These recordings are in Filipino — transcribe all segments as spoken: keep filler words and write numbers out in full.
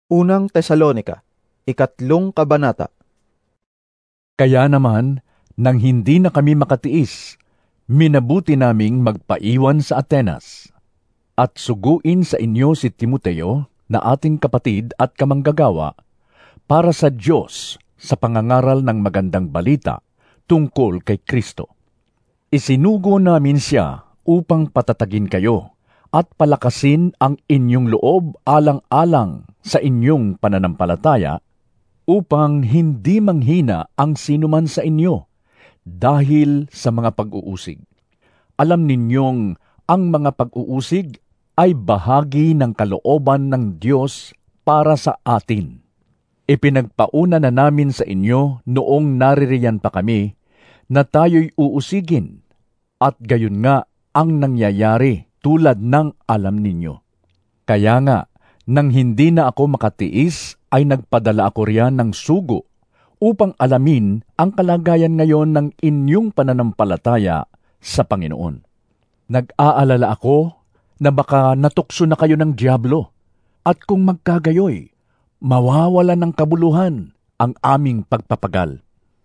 Unang Tesalonika, ikatlong kabanata. Kaya naman, nang hindi na kami makatiis, minabuti naming magpaiwan sa Atenas at suguin sa inyo si Timoteo na ating kapatid at kamanggagawa para sa Diyos sa pangangaral ng magandang balita tungkol kay Kristo. Isinugo namin siya upang patatagin kayo at palakasin ang inyong loob alang-alang sa inyong pananampalataya, upang hindi manghina ang sinuman sa inyo dahil sa mga pag-uusig. Alam ninyong ang mga pag-uusig ay bahagi ng kalooban ng Diyos para sa atin. Ipinagpauna na namin sa inyo noong naririyan pa kami na tayo'y uusigin, at gayon nga ang nangyayari tulad ng alam ninyo. Kaya nga, nang hindi na ako makatiis, ay nagpadala ako riyan ng sugo upang alamin ang kalagayan ngayon ng inyong pananampalataya sa Panginoon. Nag-aalala ako na baka natukso na kayo ng dyablo, at kung magkagayoy, mawawala ng kabuluhan ang aming pagpapagal.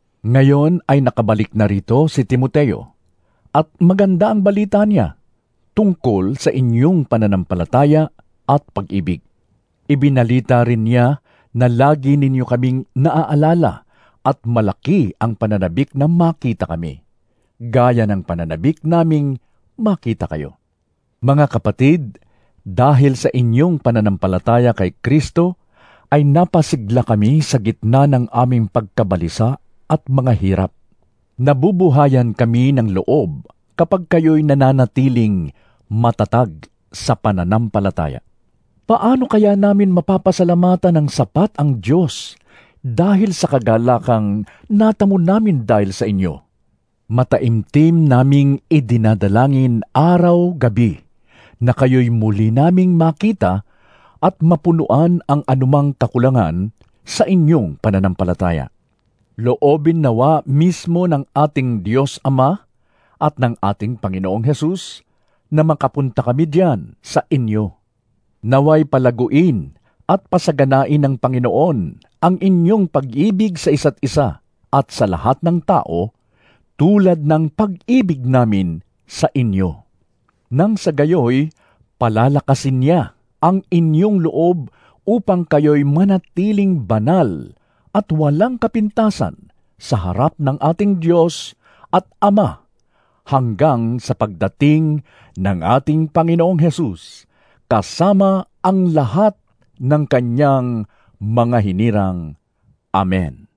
Ngayon ay nakabalik na rito si Timoteo, at maganda ang balita niya tungkol sa inyong pananampalataya at pag-ibig. Ibinalita rin niya na lagi ninyo kaming naaalala at malaki ang pananabik na makita kami, gaya ng pananabik naming makita kayo. Mga kapatid, dahil sa inyong pananampalataya kay Kristo, ay napasigla kami sa gitna ng aming pagkabalisa at mga hirap. Nabubuhayan kami ng loob kapag kayo'y nananatiling matatag sa pananampalataya. Paano kaya namin mapapasalamatan ng sapat ang Diyos dahil sa kagalakang natamo namin dahil sa inyo? Mataimtim naming idinadalangin araw-gabi na kayo'y muli naming makita at mapunuan ang anumang kakulangan sa inyong pananampalataya. Loobin nawa mismo ng ating Diyos Ama at ng ating Panginoong Hesus na makapunta kami diyan sa inyo. Naway palaguin at pasaganain ng Panginoon ang inyong pag-ibig sa isa't isa at sa lahat ng tao, tulad ng pag-ibig namin sa inyo. Nang sa gayoy, palalakasin niya ang inyong loob upang kayo'y manatiling banal at walang kapintasan sa harap ng ating Diyos at Ama hanggang sa pagdating ng ating Panginoong Hesus, kasama ang lahat ng kanyang mga hinirang. Amen.